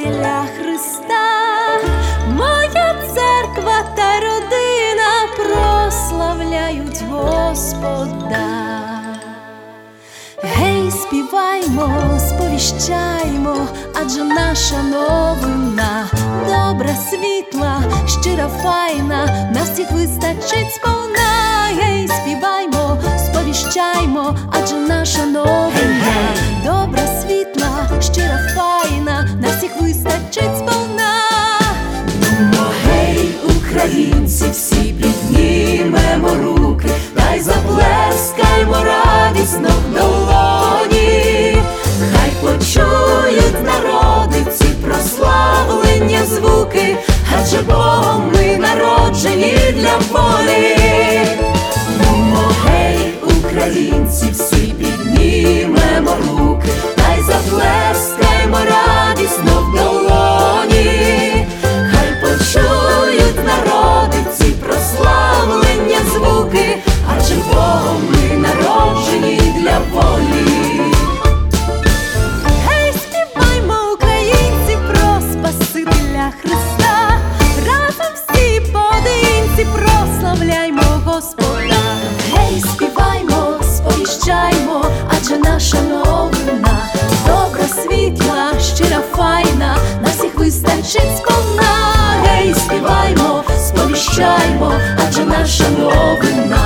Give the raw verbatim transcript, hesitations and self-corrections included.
Спасителя Христа, моя церква та родина прославляють Господа. Гей, співаймо, сповіщаймо, адже наша новина добра, світла, щира, файна, на всіх вистачить сповна. Гей, співаймо, сповіщаймо, адже наша новина добра, світла, щира, файна, на всіх вистачить сповна. Ну, гей, українці, всі піднімемо руки, та й заплескаймо радісно в долоні. Хай почують народи ці прославлення звуки, адже Богом ми народжені для волі. Ну, гей, українці, всі піднімемо руки, та й заплескаймо радісно в долоні. Хай почують народи ці прославлення звуки, адже Богом ми народжені для волі. Гей, співаймо, українці, про Спасителя Христа, разом всі поодинці прославляймо Господа. Гей, співаймо, сповіщаймо, адже наша новина добра, світла, щира, файна, на всіх вистачить сповна. Гей, співаймо, сповіщаймо, адже наша новина